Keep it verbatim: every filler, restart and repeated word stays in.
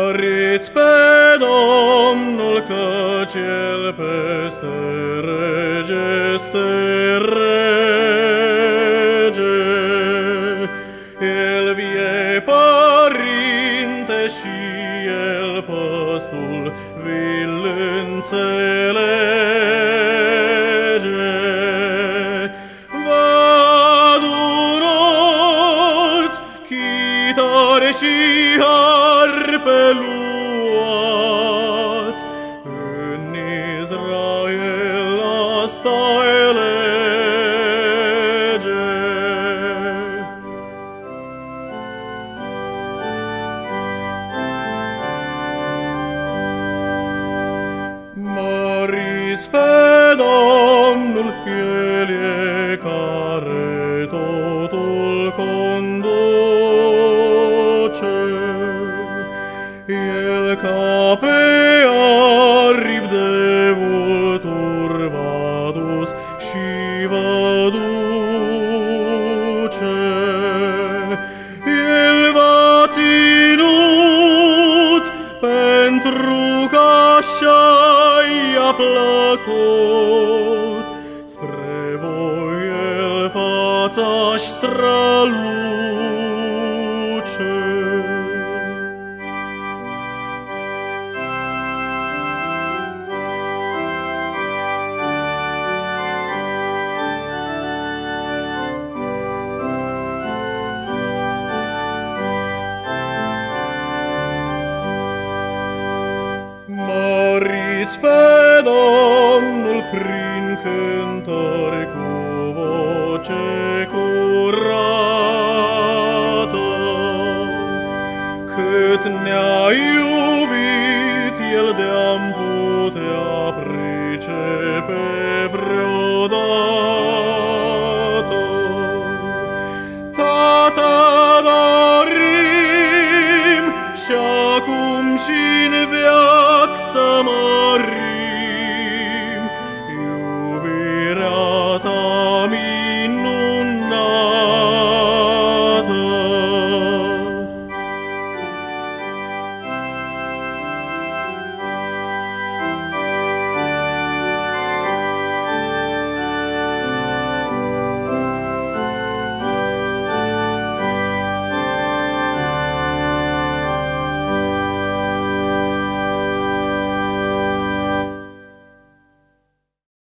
Măriți pe Domnul, căci El peste rege este rege. El vie părinte și El păsul vi-l înțelege. Vă adunați, chitare și harpe luați, în Israel asta e lege. Măriți pe Domnul, El e care totul conduce.